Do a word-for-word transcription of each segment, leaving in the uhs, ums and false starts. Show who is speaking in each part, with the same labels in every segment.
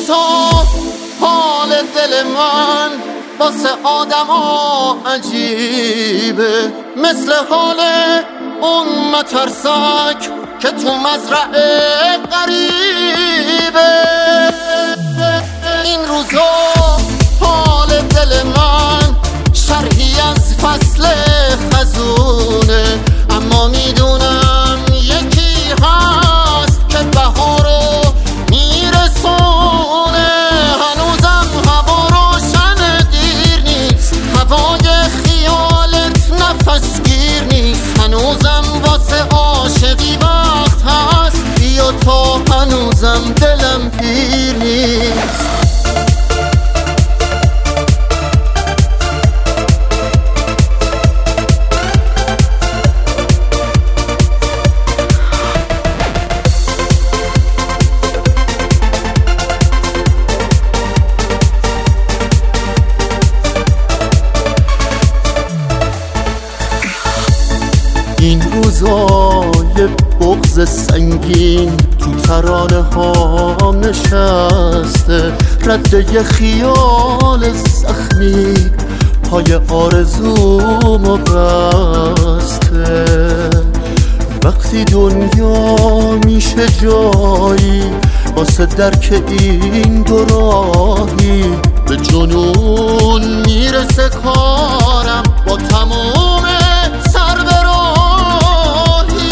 Speaker 1: روزا حال دل من واسه آدم ها عجیبه، مثل حال اون مترسک که تو مزرعه غریبه. این روزا حال دل من شرحی از فصل خزونه، اما میدونم یکی هست که بهارو میرسونه. هنوزم هوا روشن دیر نیست، هوای خیالت نفس گیر نیست. هنوزم واسه عاشقی وقت هست، بیا تا هنوزم دلم پیر نیست. این روزای بغض سنگین تو ترانه ها نشسته، رده خیال زخمی پای آرزومو بسته. وقتی دنیا میشه جایی واسه درک این دو راهی، به جنون میرسه کارم با تموم سر به راهی.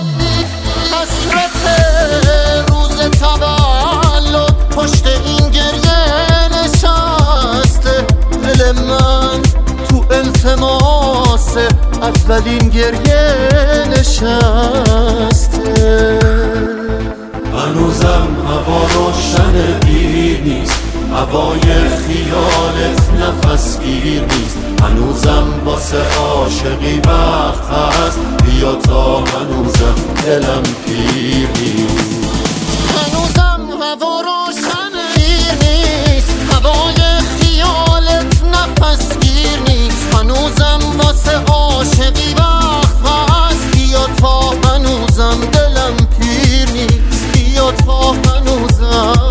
Speaker 1: حسرت روز تولد پشت این گریه نشسته، دل من تو التماس اولین گریه نشسته.
Speaker 2: هنوزم هوا روشن دیر نیست، هوای خیالت نفس گیر نیست. هنوزم واسه عاشقی وقت هست، بیا تا هنوزم دلم پیر نیست.
Speaker 1: هنوزم هوا روشن دیر نیست، هوای خیالت نفس گیر نیست. هنوزم واسه عاشقی وقت هست، بیا تا هنوزم دلم پیر نیست. بیا تا هنوزم